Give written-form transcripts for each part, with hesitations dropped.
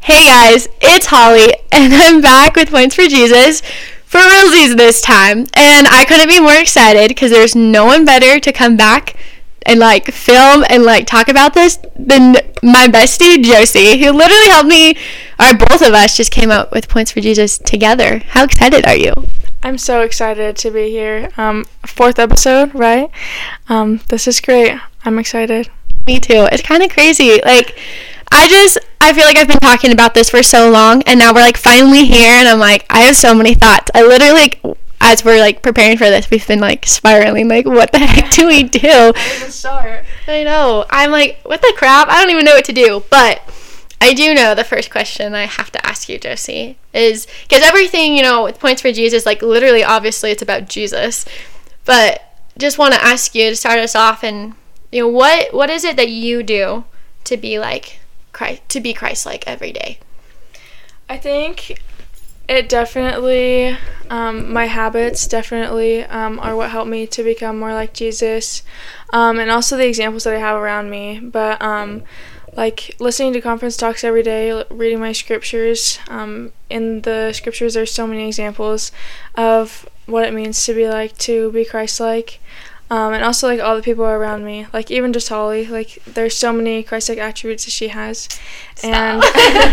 Hey guys, it's Holly, and I'm back with Points for Jesus for realsies this time. And I couldn't be more excited because there's no one better to come back and film and talk about this than my bestie Josie, who literally helped me, or both of us just came out with Points for Jesus together. How excited are you? I'm so excited to be here. Fourth episode, right? This is great. I'm excited. Me too. It's kind of crazy. I feel like I've been talking about this for so long, and now we're finally here, and I'm I have so many thoughts. I literally, as we're preparing for this, we've been spiraling, what the heck do we do? I didn't even start. I know. I'm what the crap? I don't even know what to do. But I do know the first question I have to ask you, Josie, is, because everything, with Points for Jesus, literally, obviously, it's about Jesus. But just want to ask you to start us off, and, what is it that you do to be Christ-like every day? I think it definitely, my habits definitely are what help me to become more like Jesus, and also the examples that I have around me. But listening to conference talks every day, reading my scriptures. In the scriptures, there's so many examples of what it means to be Christ-like. And also, all the people around me, even just Holly, there's so many Christ-like attributes that she has. And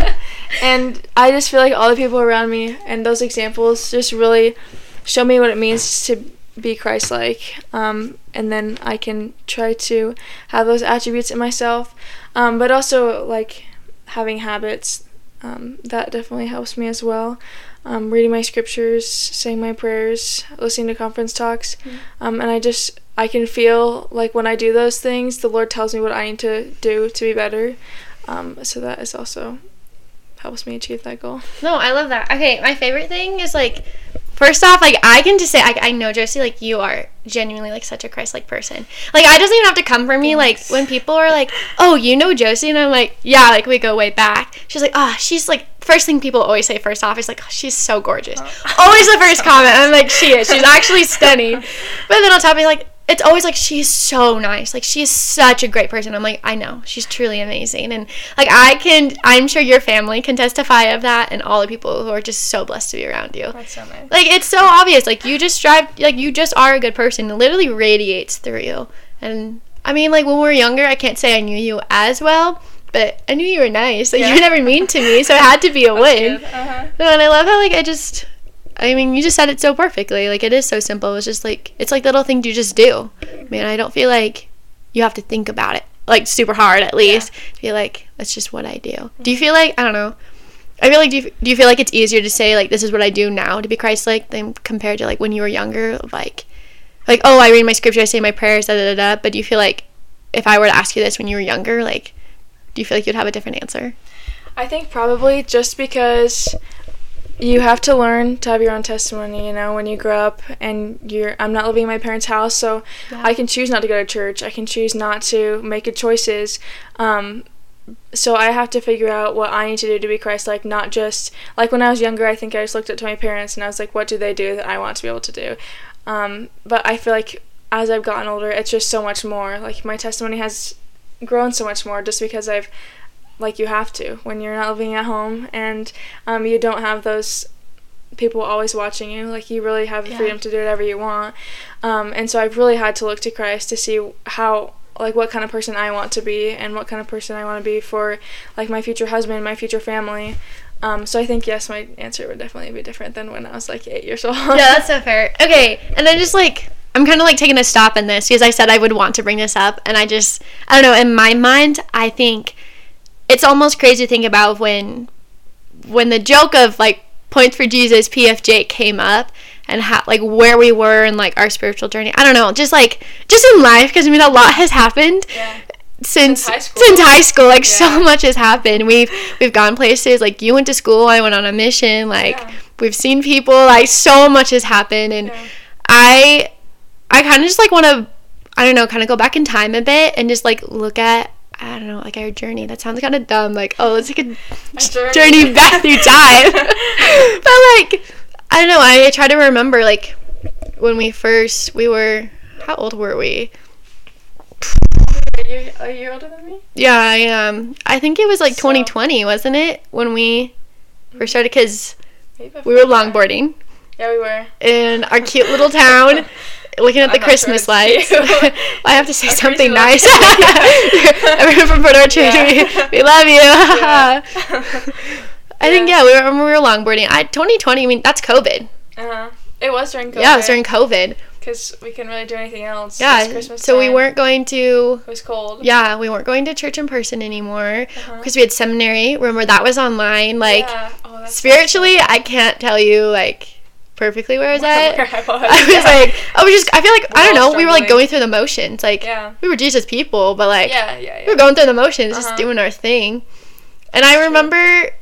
and I just feel all the people around me and those examples just really show me what it means to be Christ-like. And then I can try to have those attributes in myself. But also, having habits, that definitely helps me as well. Reading my scriptures, saying my prayers, listening to conference talks, and I can feel when I do those things, the Lord tells me what I need to do to be better, so that is also helps me achieve that goal. No, I love that. Okay, my favorite thing is first off, I can just say, I know, Josie, you are genuinely, such a Christ-like person. It doesn't even have to come from me, when people are oh, you know Josie? And I'm yeah, we go way back. She's she's, first thing people always say first off is, oh, she's so gorgeous. Always the first comment. I'm she is. She's actually stunning. But then on top of it, it's always she's so nice. She is such a great person. I'm I know. She's truly amazing. And, I'm sure your family can testify of that, and all the people who are just so blessed to be around you. That's so nice. It's so obvious. You just strive, you just are a good person. It literally radiates through you. And, I mean, when we were younger, I can't say I knew you as well, but I knew you were nice. You were never mean to me, so it had to be a win. Uh-huh. And I love how, you just said it so perfectly. It is so simple. It's just, it's little things you just do. I don't feel you have to think about it, super hard, at least. Yeah. I feel that's just what I do. Mm-hmm. Do you feel I don't know, I feel do you feel it's easier to say, this is what I do now to be Christ-like than compared to, when you were younger, oh, I read my scripture, I say my prayers, da-da-da-da, but do you feel if I were to ask you this when you were younger, do you feel you'd have a different answer? I think probably just because you have to learn to have your own testimony, when you grow up, and I'm not living in my parents' house, so yeah. I can choose not to go to church. I can choose not to make good choices. So I have to figure out what I need to do to be Christ-like, not just, when I was younger, I think I just looked up to my parents, and I was what do they do that I want to be able to do? But I feel as I've gotten older, it's just so much more. My testimony has grown so much more just because I've you have to when you're not living at home, and you don't have those people always watching you. You really have the freedom to do whatever you want, and so I've really had to look to Christ to see how what kind of person I want to be, and what kind of person I want to be for my future husband, my future family. So I think yes, my answer would definitely be different than when I was 8 years old. Yeah, that's so fair. Okay, and then just I'm kind of taking a stop in this because I said I would want to bring this up, and I don't know, in my mind, I think it's almost crazy to think about when the joke of Points for Jesus PFJ came up, and how where we were in our spiritual journey. I don't know, just in life, because a lot has happened. Yeah. Since high school, so much has happened. We've gone places, you went to school, I went on a mission, we've seen people, so much has happened, and I kind of just want to, I don't know, kind of go back in time a bit and just look at, I don't know, our journey. That sounds kind of dumb, let's take a journey back through time. But I don't know, I try to remember when we were, how old were we? you a year older than me? Yeah, I am. I think it was like So- 2020, wasn't it? When we first started, because Maybe we were before that. longboarding Yeah, we were. in our cute little town, looking at the I'm not Christmas sure it's lights. cute. I have to say A something crazy nice. little Everyone from Port Orchard, Yeah. we love you. Yeah. I think, yeah, we were longboarding. 2020, I mean, that's COVID. Uh-huh. It was during COVID. Yeah, it was during COVID. Because we couldn't really do anything else. It Yeah, was Christmas so we time. weren't going to, It was cold. yeah, we weren't going to church in person anymore Uh-huh. because we had seminary. Remember, that was online. Like, Yeah. Oh, that's spiritually, I can't tell you, like, perfectly where I was at. Where I was. I was like, I feel like, I don't all know, we were like struggling. going through the motions. Like, Yeah. we were Jesus people, but like, Yeah. we were going through the motions, just Uh-huh. doing our thing. And I remember,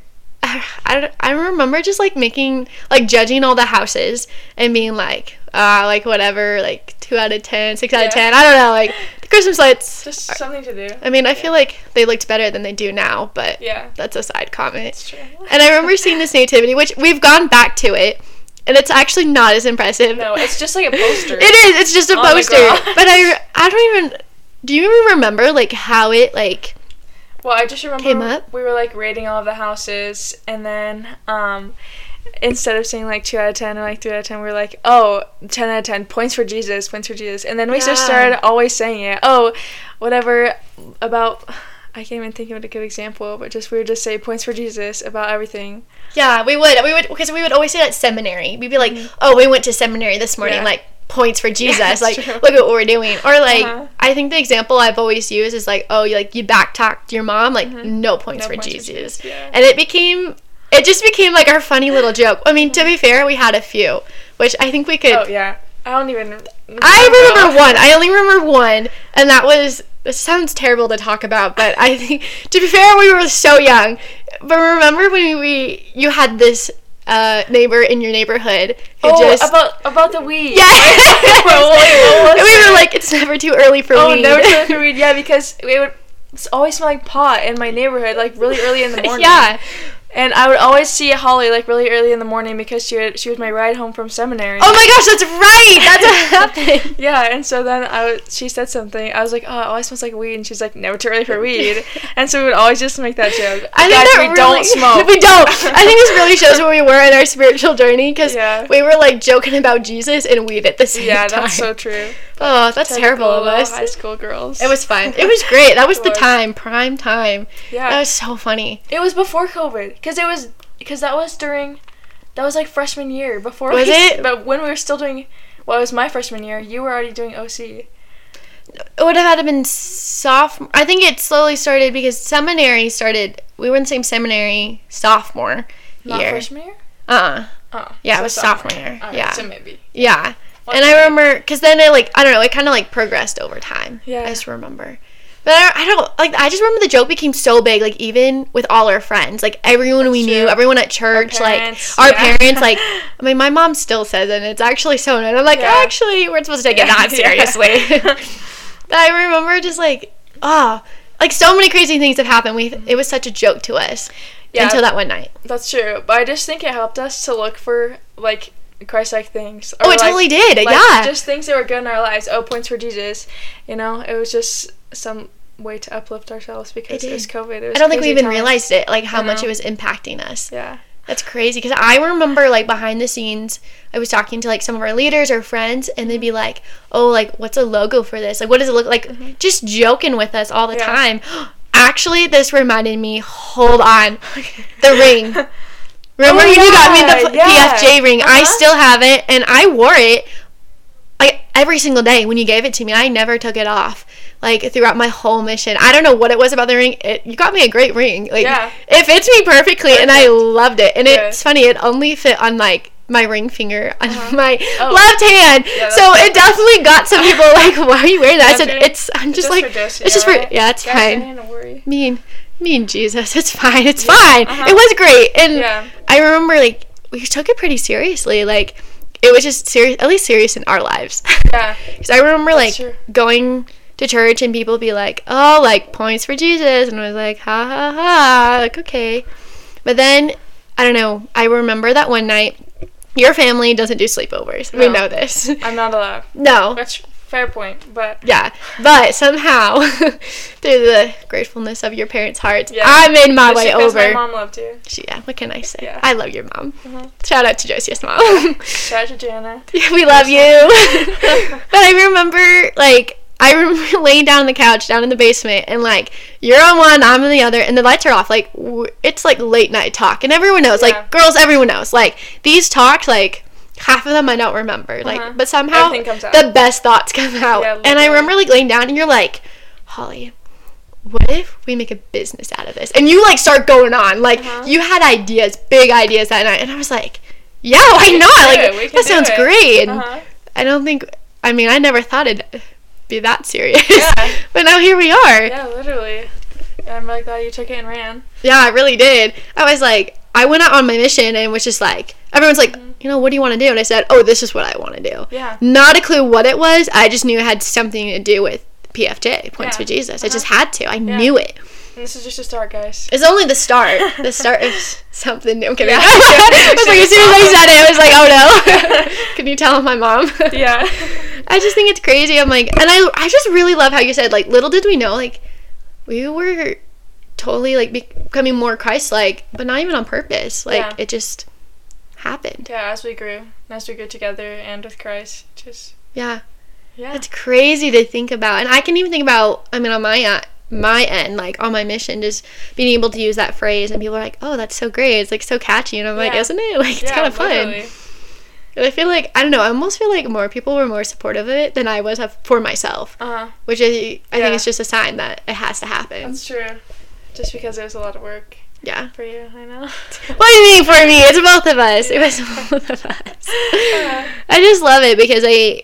I remember just like making, like judging all the houses and being like whatever, like 2 out of 10, 6 out of Yeah. 10. I don't know, like the Christmas lights. Just something to do. I mean, I feel like they looked better than they do now, but Yeah. that's a side comment. It's true. And I remember seeing this nativity, which we've gone back to it, and it's actually not as impressive. No, it's just like a poster. It is. It's just a Oh my poster. gosh. But I don't even. Do you even remember like how it like? Well, I just remember Came up? we were like rating all of the houses, and then instead of saying like 2 out of 10 or like 3 out of 10, we were like, oh, 10 out of 10, points for Jesus, points for Jesus. And then we just Yeah. started always saying it. Oh, whatever about, I can't even think of a good example, but just we would just say points for Jesus about everything. Yeah, we would because we would always say that at seminary. We'd be like, oh, we went to seminary this morning, Yeah. like points for Jesus, that's like true. look at what we're doing. Or like Uh-huh. I think the example I've always used is like, oh, you back talked your mom, like no points No for points for Jesus. Jesus, yeah. And it just became like our funny little joke. I mean, to be fair, we had a few, which I think we could. Oh, yeah. I don't even. I remember one. I only remember one, and that was. This sounds terrible to talk about, but I think, to be fair, we were so young. But remember when you had this neighbor in your neighborhood who Oh, just about the weed. yeah, Wait, what was and we it? were like, it's never too early for Oh, weed. never tried to weed. Yeah, because it would always smell like pot in my neighborhood, like really early in the morning. Yeah. And I would always see Holly like really early in the morning because she was my ride home from seminary. Oh my gosh, that's right. That's what happened. Yeah, and so then she said something. I was like, oh, it always smells like weed, and she's like, never too early for weed. And so we would always just make that joke. I think Guys, that we don't smoke. We don't. I think this really shows where we were in our spiritual journey because Yeah. we were like joking about Jesus and weed at the same Yeah, time. that's so true. Oh, that's terrible of Typical us. High school girls. It was fun. It was great. That was It the was. time, prime time. Yeah. That was so funny. It was before COVID, because that was like freshman year before. Was it? But when we were still doing, well, it was my freshman year. You were already doing OC. It would have had to been sophomore. I think it slowly started because seminary started. We were in the same seminary sophomore Not year. freshman year. Oh, yeah, so it was sophomore year. Alright, Yeah. so maybe. Yeah. And I remember, because then it like, I don't know, it kind of like progressed over time. Yeah. I just remember. But I don't, like, I just remember the joke became so big, like, even with all our friends. Like, everyone we knew, true. everyone at church, parents, like, our yeah. parents, like, I mean, my mom still says it, and it's actually so annoying. I'm like, Yeah. actually, we're supposed to take it Yeah. that seriously. But I remember just, like, like, so many crazy things have happened. It was such a joke to us Yeah. until that one night. That's true, but I just think it helped us to look for like Christ-like things. Oh, it totally did. Yeah. Just things that were good in our lives. Oh, points for Jesus. You know, it was just some way to uplift ourselves because it was COVID. It was I don't think we crazy even times. realized it, like, how I much know. it was impacting us. Yeah. That's crazy because I remember like behind the scenes I was talking to like some of our leaders or friends and they'd be like, oh, like what's a logo for this, like what does it look like, just joking with us all the Yeah. time. Actually, this reminded me, hold on, the ring. Remember you got me the yeah. PFJ ring. I Uh-huh. still have it and I wore it like every single day when you gave it to me. I never took it off like throughout my whole mission. I don't know what it was about the ring. You got me a great ring. Like Yeah. it fits me perfectly and I loved it. And Good. it's funny, it only fit on like my ring finger on my Oh. left hand. Yeah, so it definitely got some people like, why are you wearing that? I said, That's I'm just just like, for Josie, it's just for, right? yeah, it's Guys, fine. don't need to worry. Me and Jesus, it's fine. It's fine. Uh-huh. It was great. And Yeah. I remember like we took it pretty seriously. Like it was just serious, at least serious in our lives. Yeah. Because I remember like true. going to church and people be like, oh, like points for Jesus. And I was like, ha ha ha. Like, okay. But then, I don't know. I remember that one night, your family doesn't do sleepovers. We No. know this. I'm not allowed. No. Which fair point, but yeah, but somehow through the gratefulness of your parents' hearts, Yeah. I made my just way because over. my mom loved you. Yeah, what can I say? Yeah. I love your mom. Uh-huh. Shout out to Josie's mom. Shout out to Jana. We love you. But I remember, like, laying down on the couch down in the basement, and like, you're on one, I'm on the other, and the lights are off. Like, it's like late night talk, and everyone knows. Yeah. Like, girls, everyone knows. Like, these talks, like, half of them I don't remember. Like, but somehow Everything comes out. the best thoughts come out. Yeah, and I literally. remember like laying down, and you're like, Holly, what if we make a business out of this? And you like start going on. Like, you had ideas, big ideas that night, and I was like, yeah, why not? Like, that sounds great. And I don't think, I mean, I never thought it'd be that serious. Yeah. But now here we are. Yeah, literally. I'm really glad you took it and ran. Yeah, I really did. I was like, I went out on my mission and was just like, everyone's like, you know, what do you want to do? And I said, oh, this is what I want to do. Yeah. Not a clue what it was. I just knew it had something to do with PFJ, Points for Jesus. I just had to. I knew it. And this is just a start, guys. It's only the start. The start is something new. I'm kidding. Yeah. I was like, as soon as I said it, I was like, oh no. Can you tell my mom? Yeah. I just think it's crazy. I'm like, and I just really love how you said, like, little did we know, like, we were totally, like, becoming more Christ-like, but not even on purpose. Like, it just happened. Yeah, as we grew together and with Christ, just... Yeah. Yeah. It's crazy to think about. And I can even think about, I mean, on my end, like, on my mission, just being able to use that phrase, and people are like, oh, that's so great. It's, like, so catchy. And I'm like, isn't it? Like, it's kind of fun. Literally. And I feel like, I don't know, I almost feel like more people were more supportive of it than I was for myself. Which I think is just a sign that it has to happen. That's true. Just because it was a lot of work. Yeah. For you, I know. What do you mean for me? It's both of us. It was both of us. I just love it because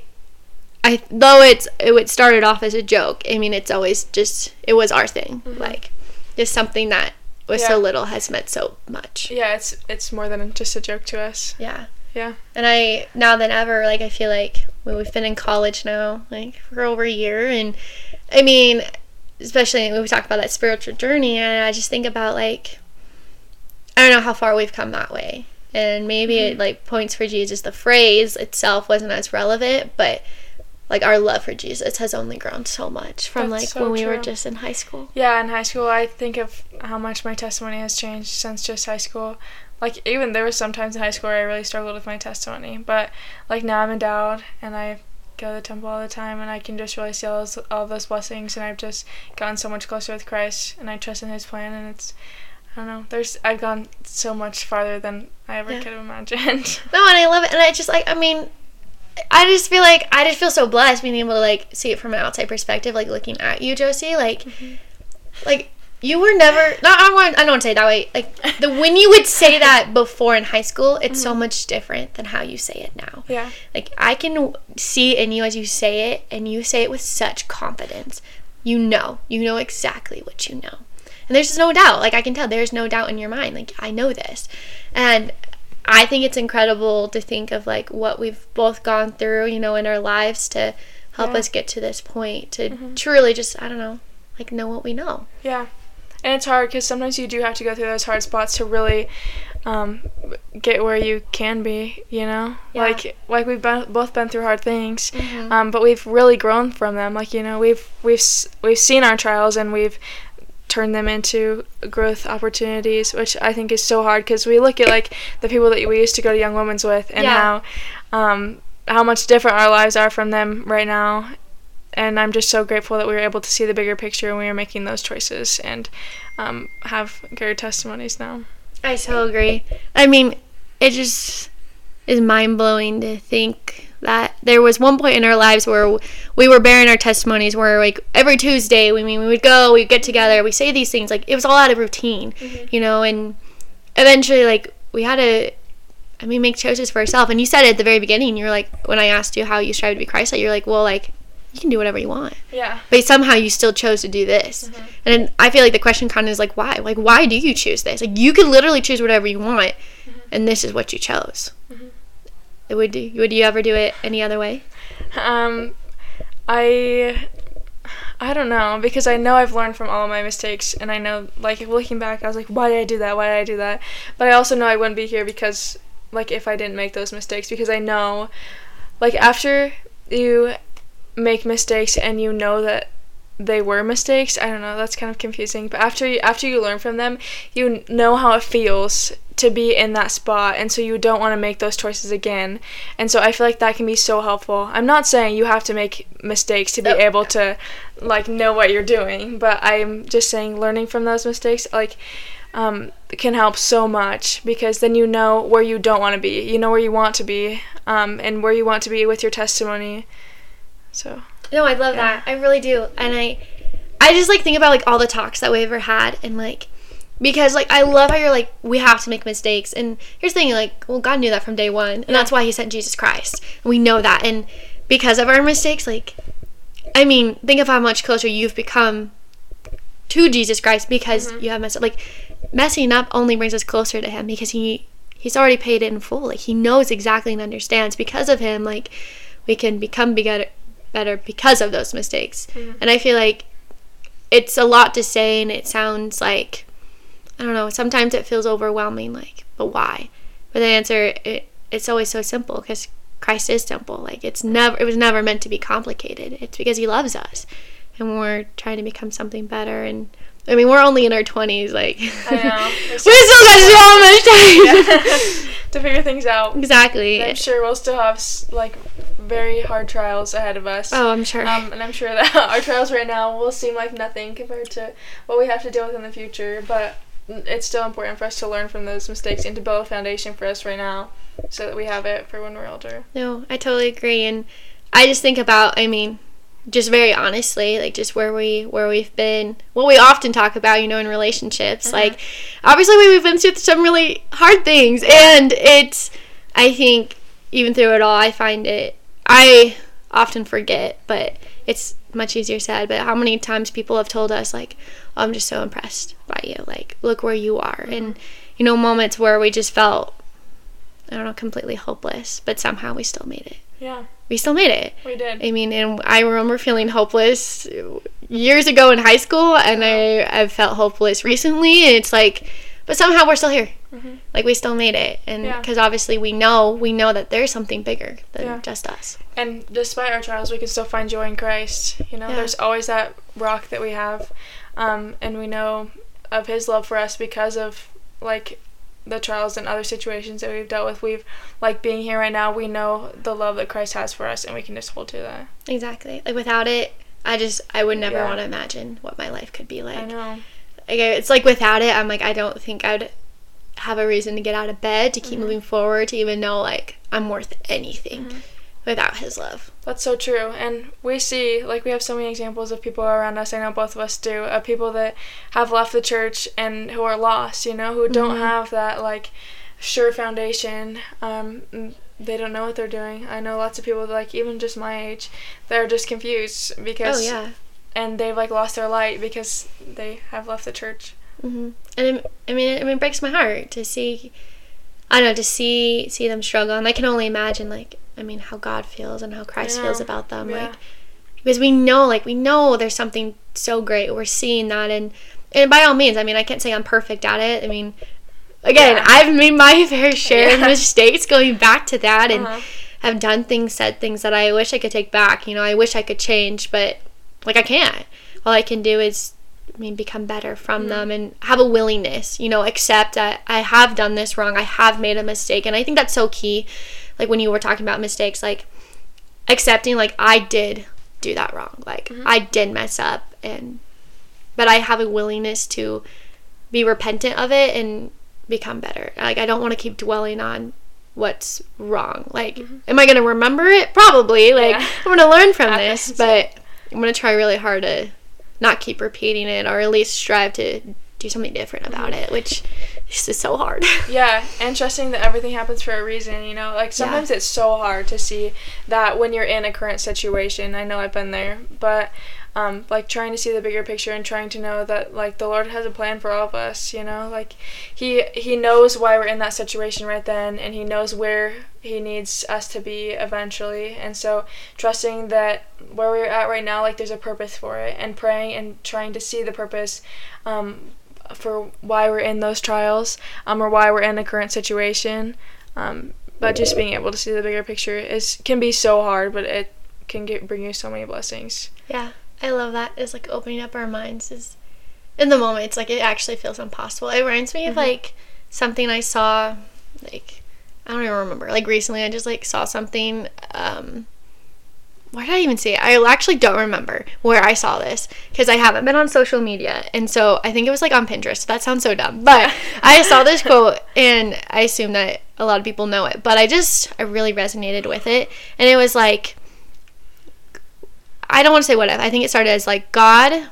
though it started off as a joke, I mean, it's always just, it was our thing. Like, just something that was so little has meant so much. Yeah, it's more than just a joke to us. Yeah. Yeah. And now than ever, like, I feel like we've been in college now, like, for over a year, and, I mean, especially when we talk about that spiritual journey, and I just think about, like, I don't know how far we've come that way. And maybe it, like, Points for Jesus, the phrase itself wasn't as relevant, but, like, our love for Jesus has only grown so much from, That's like, so when we were true. just in high school. Yeah, in high school, I think of how much my testimony has changed since just high school. Like, even there was some times in high school where I really struggled with my testimony. But, like, now I'm endowed, and I go to the temple all the time, and I can just really see all those blessings, and I've just gotten so much closer with Christ, and I trust in His plan, and it's, I don't know, I've gone so much farther than I ever could have imagined. No, and I love it, and I just, like, I mean, I just feel so blessed being able to, like, see it from an outside perspective, like, looking at you, Josie, like, like, you were never, I don't want to say it that way, like, when you would say that before in high school, it's so much different than how you say it now. Yeah. Like, I can see in you as you say it, and you say it with such confidence. You know exactly what you know. And there's just no doubt, like, I can tell, there's no doubt in your mind, like, I know this. And I think it's incredible to think of, like, what we've both gone through, in our lives to help us get to this point, to truly just, I don't know, like, know what we know. Yeah. And it's hard because sometimes you do have to go through those hard spots to really get where you can be, Yeah. Like we've both been through hard things, but we've really grown from them. Like, we've seen our trials, and we've turned them into growth opportunities, which I think is so hard because we look at, like, the people that we used to go to Young Women's with, and how much different our lives are from them right now. And I'm just so grateful that we were able to see the bigger picture when we were making those choices and have great testimonies now. I so agree. I mean, it just is mind-blowing to think that there was one point in our lives where we were bearing our testimonies where, like, every Tuesday, we would go, we'd get together, we say these things, like, it was all out of routine, and eventually, like, we had to, make choices for ourselves. And you said it at the very beginning, you were like, when I asked you how you strive to be Christ-like, you're like, well, like, you can do whatever you want. Yeah. But somehow you still chose to do this. And I feel like the question kind of is, like, why? Like, why do you choose this? Like, you could literally choose whatever you want, and this is what you chose. Would you ever do it any other way? I don't know, because I know I've learned from all of my mistakes, and I know, like, looking back, I was like, why did I do that? Why did I do that? But I also know I wouldn't be here because, like, if I didn't make those mistakes, because I know, like, after you make mistakes and you know that they were mistakes. I don't know, that's kind of confusing. But after you learn from them, you know how it feels to be in that spot, and so you don't want to make those choices again. And so I feel like that can be so helpful. I'm not saying you have to make mistakes to be able to like know what you're doing, but I'm just saying learning from those mistakes like can help so much, because then you know where you don't want to be, you know where you want to be, and where you want to be with your testimony. So no, I love that. I really do. And I just like think about like all the talks that we ever had, and like, because like I love how you're like, we have to make mistakes. And here's the thing, like, well, God knew that from day one, and that's why he sent Jesus Christ. And we know that. And because of our mistakes, like, I mean, think of how much closer you've become to Jesus Christ because you have messed up. Like, messing up only brings us closer to him, because he's already paid it in full. Like, he knows exactly and understands. Because of him, like, we can become better because of those mistakes. And I feel like it's a lot to say, and it sounds like, I don't know, sometimes it feels overwhelming, like, but why? But the answer, it's always so simple, because Christ is simple. Like, it was never meant to be complicated. It's because he loves us, and we're trying to become something better. And I mean, we're only in our 20s, like, I know. we still got so much time to figure things out. Exactly. And I'm sure we'll still have like very hard trials ahead of us. Oh, I'm sure. And I'm sure that our trials right now will seem like nothing compared to what we have to deal with in the future, but it's still important for us to learn from those mistakes and to build a foundation for us right now so that we have it for when we're older. No, I totally agree. And I just think about, I mean, just very honestly, like, just where we've been, what we often talk about, you know, in relationships. Like, obviously we've been through some really hard things, and it's, I think, even through it all, I often forget, but it's much easier said, but how many times people have told us, like, oh, I'm just so impressed by you, like, look where you are. And, you know, moments where we just felt, I don't know, completely hopeless, but somehow we still made it. Yeah. We still made it. We did. I mean, and I remember feeling hopeless years ago in high school, and I've felt hopeless recently, and it's like, but somehow we're still here. Like, we still made it. And because obviously we know that there's something bigger than just us. And despite our trials, we can still find joy in Christ. You know, there's always that rock that we have, and we know of his love for us because of, like, the trials and other situations that we've dealt with. We've, like, being here right now, we know the love that Christ has for us, and we can just hold to that. Exactly. Like, without it, I would never want to imagine what my life could be like. I know. Like, it's like, without it, I'm like, I don't think I'd have a reason to get out of bed, to keep moving forward, to even know, like, I'm worth anything without his love. That's so true. And we see, like, we have so many examples of people around us, I know both of us do, of people that have left the church and who are lost, you know, who don't have that, like, sure foundation. They don't know what they're doing. I know lots of people, like, even just my age, that are just confused because, and they've, like, lost their light because they have left the church. And it breaks my heart to see, I don't know, to see them struggle. And I can only imagine, like, I mean, how God feels and how Christ feels about them. Like, because we know there's something so great. We're seeing that, and by all means, I mean, I can't say I'm perfect at it. I mean, again, I've made my fair share of mistakes going back to that, and have done things, said things that I wish I could take back. You know, I wish I could change, but, like, I can't. All I can do is, I mean, become better from them, and have a willingness, you know, accept that I have done this wrong, I have made a mistake. And I think that's so key, like, when you were talking about mistakes, like, accepting, like, I did do that wrong, like, I did mess up, but I have a willingness to be repentant of it and become better. Like, I don't want to keep dwelling on what's wrong. Like, am I going to remember it? Probably. Like, I'm going to learn from this, but I'm going to try really hard to not keep repeating it, or at least strive to do something different about it, which is so hard. And trusting that everything happens for a reason, you know? Like, sometimes it's so hard to see that when you're in a current situation. I know I've been there, but, like, trying to see the bigger picture and trying to know that, like, the Lord has a plan for all of us, you know? Like, He knows why we're in that situation right then, and He knows where He needs us to be eventually. And so trusting that where we're at right now, like, there's a purpose for it, and praying and trying to see the purpose for why we're in those trials, or why we're in a current situation. But just being able to see the bigger picture can be so hard, but can bring you so many blessings. Yeah, I love that. It's like opening up our minds is in the moment. It's like it actually feels impossible. It reminds me of like something I saw, like I don't even remember. Like recently, I just like saw something. Where did I even see it? I actually don't remember where I saw this because I haven't been on social media, and so I think it was like on Pinterest. That sounds so dumb, but I saw this quote, and I assume that a lot of people know it, but I really resonated with it, and it was like, I don't want to say what if. I think it started as like God,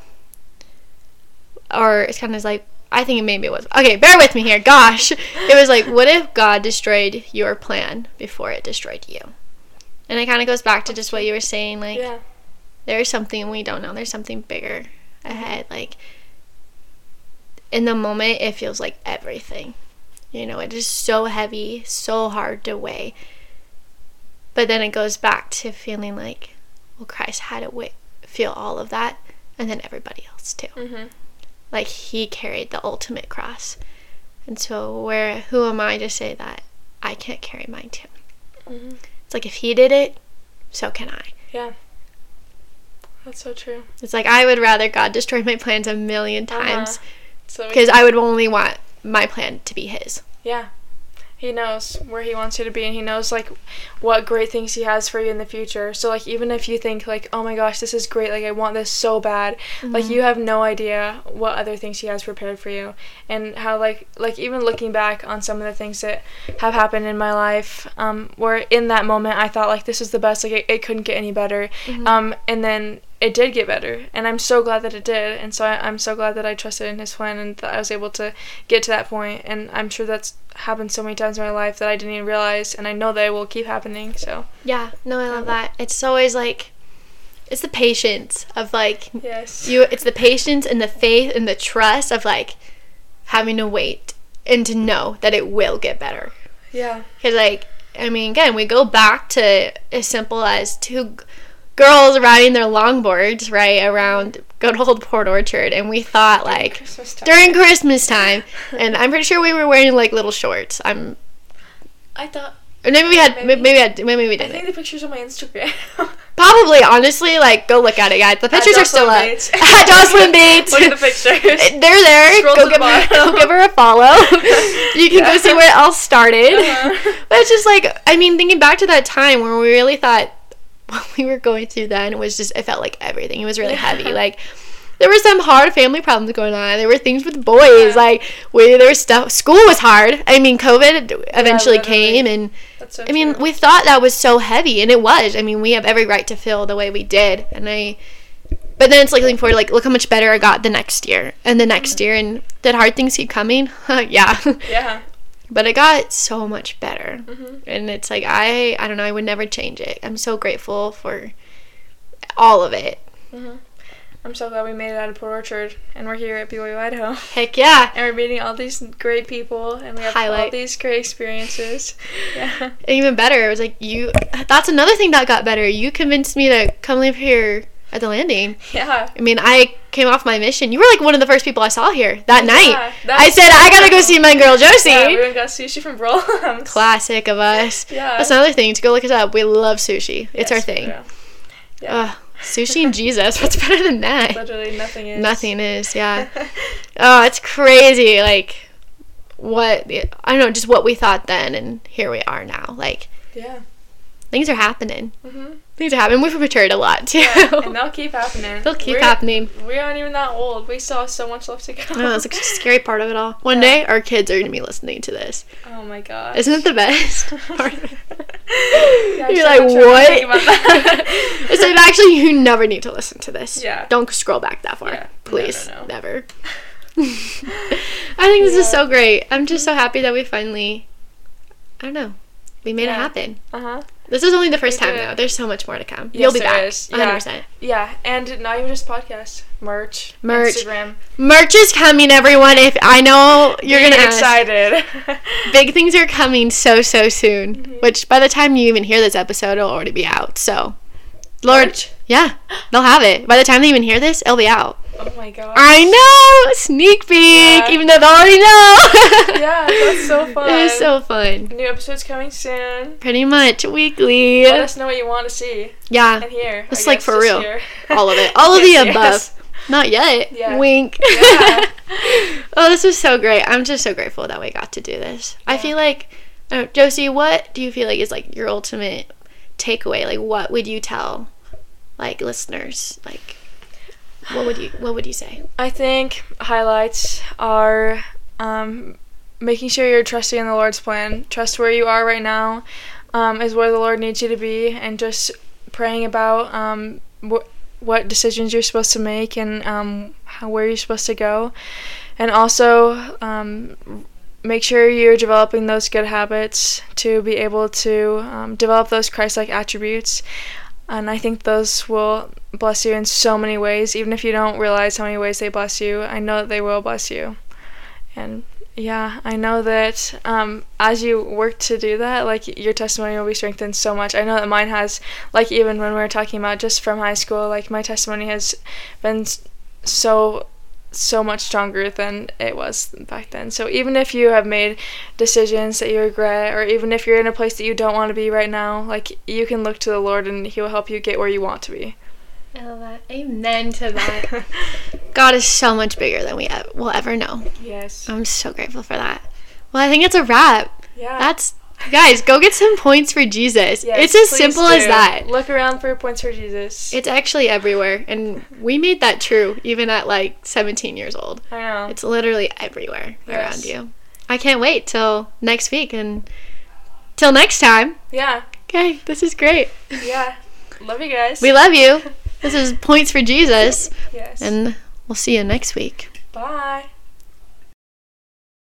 or it's kind of like, I think maybe it was, okay, bear with me here, gosh. It was like, what if God destroyed your plan before it destroyed you? And it kind of goes back to just what you were saying, like, there's something we don't know. There's something bigger ahead. Like, in the moment, it feels like everything. You know, it is so heavy, so hard to weigh. But then it goes back to feeling like, well, Christ had to feel all of that, and then everybody else too. Mm-hmm. Like, he carried the ultimate cross. And so who am I to say that I can't carry mine too? Mm-hmm. Like, if he did it, so can I. Yeah. That's so true. It's like, I would rather God destroy my plans a million times because I would only want my plan to be his. Yeah. He knows where he wants you to be, and he knows, like, what great things he has for you in the future. So, like, even if you think, like, oh my gosh, this is great, like, I want this so bad, like, you have no idea what other things he has prepared for you. And how, like even looking back on some of the things that have happened in my life, where in that moment I thought, like, this is the best, like, it couldn't get any better. And then it did get better, and I'm so glad that it did. And so I'm so glad that I trusted in his plan, and that I was able to get to that point. And I'm sure that's happened so many times in my life that I didn't even realize, and I know that it will keep happening. So yeah, no, I love that. It's always like, it's the patience of like, yes, it's the patience and the faith and the trust of like having to wait and to know that it will get better. Yeah, because like, I mean, again, we go back to as simple as two girls riding their longboards, right, around good old Port Orchard, and we thought, like, during Christmas time, and I'm pretty sure we were wearing, like, little shorts. I thought... Or maybe we didn't. I think the picture's on my Instagram. Probably, honestly, like, go look at it, guys. The pictures are still up. Jocelyn Bates. Look at the pictures. They're there. Go give her a follow. You can go see where it all started. But it's just, like, I mean, thinking back to that time where we really thought what we were going through then, it felt like everything. It was really heavy. Like, there were some hard family problems going on. There were things with boys. Like, there was stuff. School was hard. I mean, COVID eventually came, and that's so I mean, we thought that was so heavy, and it was. I mean, we have every right to feel the way we did, but then it's like looking forward, like, look how much better I got the next year, and the next year, and did hard things keep coming? Yeah. Yeah. But it got so much better. And it's like, I don't know, I would never change it. I'm so grateful for all of it. I'm so glad we made it out of Port Orchard, and we're here at BYU, Idaho. Heck yeah. And we're meeting all these great people, and we have all these great experiences. Yeah. And even better, it was like, that's another thing that got better. You convinced me to come live here at the Landing. Yeah. I mean, I came off my mission. You were like one of the first people I saw here that night. I said, I gotta go see my girl Josie. Yeah, we went and got sushi from Brolam's. Classic of us. Yeah. That's another thing. To go look it up. We love sushi. It's our thing. Yeah. Sushi and Jesus. What's better than that? Literally nothing is. Nothing is, yeah. Oh, it's crazy. Like, I don't know, just what we thought then, and here we are now. Like, yeah. Things are happening. Things are happening. We've matured a lot, too. Yeah, and they'll keep happening. They'll keep happening. We aren't even that old. We still have so much left to go. Oh, that's like a scary part of it all. One day, our kids are going to be listening to this. Oh, my God. Isn't it the best part of it? Yeah, you're like, what? It's like, actually, you never need to listen to this. Yeah. Don't scroll back that far. Yeah. Please. No. Never. I think this is so great. I'm just so happy that we finally, I don't know, we made it happen. This is only the first time, though. There's so much more to come. Yes, You'll be back. Is. 100%. Yeah, and not even just podcasts. Merch. Instagram. Merch is coming, everyone. If I know you're going to ask. Excited. Big things are coming so soon. Which, by the time you even hear this episode, it'll already be out. So, Lord. Merch? Yeah. They'll have it. By the time they even hear this, it'll be out. Oh my gosh. I know! Sneak peek! Yeah. Even though they already know! Yeah, that's so fun. It is so fun. New episodes coming soon. Pretty much weekly. Let us know what you want to see Yeah. and hear. It's I like guess, for just real. hear. All of it. All of the Yes, above. yes. Not yet. Yeah. Wink. Yeah. Oh, this was so great. I'm just so grateful that we got to do this. I Yeah. feel like, Josie, what do you feel like is like your ultimate takeaway? Like, what would you tell, like, listeners? Like, what would you say? I think highlights are making sure you're trusting in the Lord's plan. Trust where you are right now is where the Lord needs you to be, and just praying about what decisions you're supposed to make and where you're supposed to go. And also make sure you're developing those good habits to be able to develop those Christ-like attributes. And I think those will bless you in so many ways. Even if you don't realize how many ways they bless you, I know that they will bless you. And yeah, I know that as you work to do that, like, your testimony will be strengthened so much. I know that mine has, like, even when we were talking about just from high school, like, my testimony has been so much stronger than it was back then. So even if you have made decisions that you regret, or even if you're in a place that you don't want to be right now, like, you can look to the Lord and He will help you get where you want to be. I love that. Amen to that. God is so much bigger than we will ever know. Yes. I'm so grateful for that. Well, I think it's a wrap. Yeah. Guys, go get some points for Jesus. Yes, it's as please simple do. as that. Look around for points for Jesus. It's actually everywhere, and we made that true even at like 17 years old. I know. It's literally everywhere around Yes. you. I can't wait till next week, and till next time. Yeah. Okay, this is great. Yeah. Love you guys. We love you. This is Points for Jesus, Yes. and we'll see you next week. Bye.